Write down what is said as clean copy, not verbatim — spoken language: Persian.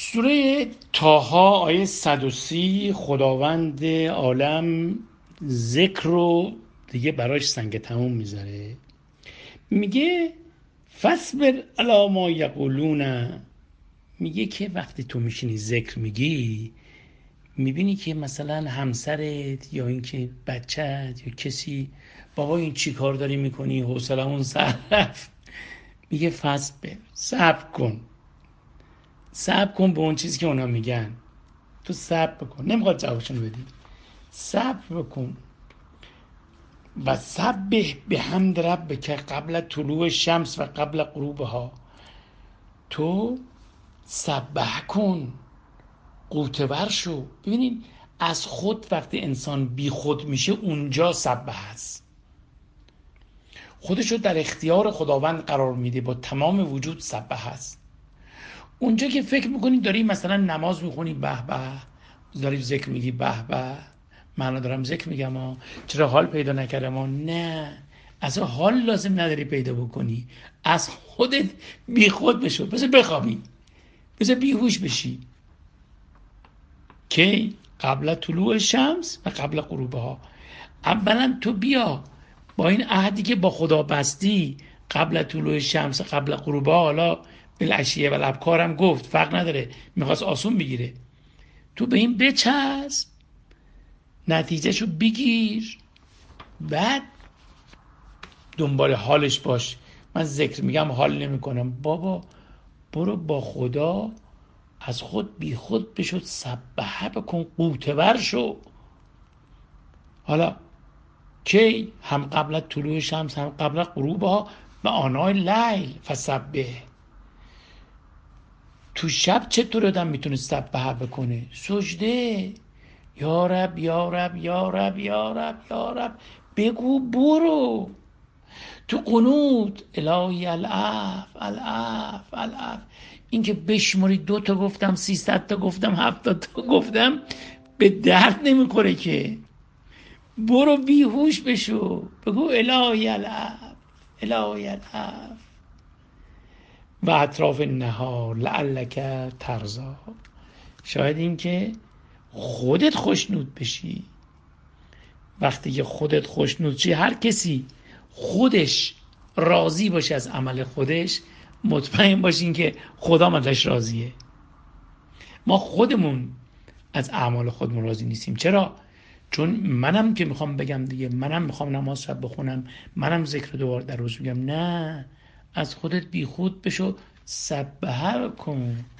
سوره طه آیه 130 خداوند عالم ذکر رو دیگه براش سنگ تموم میذاره. میگه فاصبر علی ما یقولون. میگه که وقتی تو میشینی ذکر میگی، میبینی که مثلا همسرت یا اینکه بچت یا کسی بابا این چی کار داری میکنی، حوصلمون سر رفت. میگه فاصبر، صبر کن به اون چیزی که اونا میگن. تو صبر بکن، نمیخواد جوابشون بدی، صبر بکن. و سبح بحمد ربک قبل طلوع شمس و قبل غروبها. تو سبح کن، قوتور شو. ببینید از خود وقتی انسان بی خود میشه اونجا سبح هست، خودشو در اختیار خداوند قرار میده، با تمام وجود سبح هست. اونجا که فکر میکنی داری مثلا نماز میخونی به به، داری ذکر میگی به به، من دارم ذکر میگم چرا حال پیدا نکردم نه، اصلا حال لازم نداری پیدا بکنی، از خودت بی خود بشو، بذار بخوابی، بذار بیهوش بشی. کی؟ قبل طلوع شمس و قبل غروبها. اولا تو بیا با این عهدی که با خدا بستی، قبل طلوع شمس قبل غروبها، حالا بالعشیه و الابکارم گفت فرق نداره، میخواست آسون بگیره، تو به این بچسب، نتیجهشو بگیر، بعد دنبال حالش باش. من ذکر میگم حال نمیکنم، بابا برو با خدا از خود بی خود بشد، سبحه بکن، قوتور شو. حالا کی؟ هم قبل طلوع شمس هم قبل غروبها و آنای لیل فسبح. تو شب چطور آدم میتونه سبحه بکنه؟ سجده، یا رب یا رب یا رب یا رب یا رب بگو، برو تو قنوت الهی العف العف العف. این که بشماری 2 تا گفتم 300 تا گفتم 70 تا گفتم به درد نمیخوره که. برو بیهوش بشو، بگو الهی العف الهی العف. و اطراف النهار لعلک ترضی. شاید این که خودت خوشنود بشی. وقتی که خودت خوشنود شی، هر کسی خودش راضی باشه از عمل خودش، مطمئن باشین که خدا ازش راضیه. ما خودمون از اعمال خودمون راضی نیستیم. چرا؟ چون منم که میخوام بگم دیگه، منم میخوام نماز شب بخونم، منم ذکر در روز میگم، نه، از خودت بی خود بشو، سبحه کن.